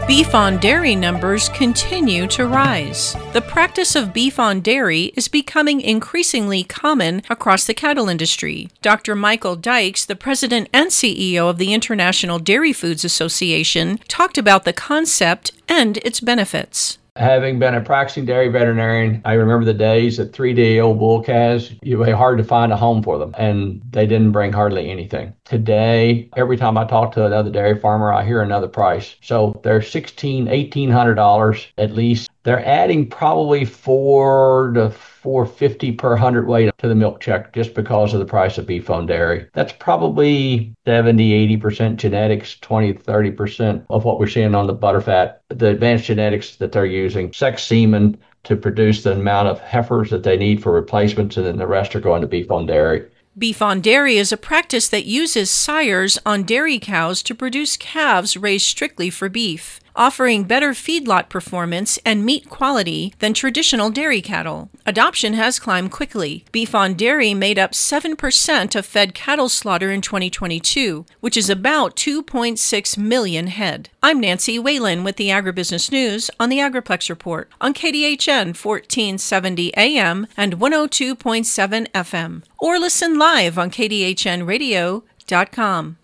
Beef on dairy numbers continue to rise. The practice of beef on dairy is becoming increasingly common across the cattle industry. Dr. Michael Dykes, the president and CEO of the International Dairy Foods Association, talked about the concept and its benefits. Having been a practicing dairy veterinarian, I remember the days that 3-day-old bull calves, it was hard to find a home for them, and they didn't bring hardly anything. Today, every time I talk to another dairy farmer, I hear another price. So they're $1,800 at least. They're adding probably $4 to $4.50 per hundredweight to the milk check just because of the price of beef on dairy. That's probably 70-80% genetics, 20-30% of what we're seeing on the butterfat. The advanced genetics that they're using, sex semen to produce the amount of heifers that they need for replacements, and then the rest are going to beef on dairy. Beef on dairy is a practice that uses sires on dairy cows to produce calves raised strictly for beef, offering better feedlot performance and meat quality than traditional dairy cattle. Adoption has climbed quickly. Beef on dairy made up 7% of fed cattle slaughter in 2022, which is about 2.6 million head. I'm Nancy Whalen with the Agribusiness News on the Agriplex Report on KDHN 1470 AM and 102.7 FM. Or listen live on kdhnradio.com.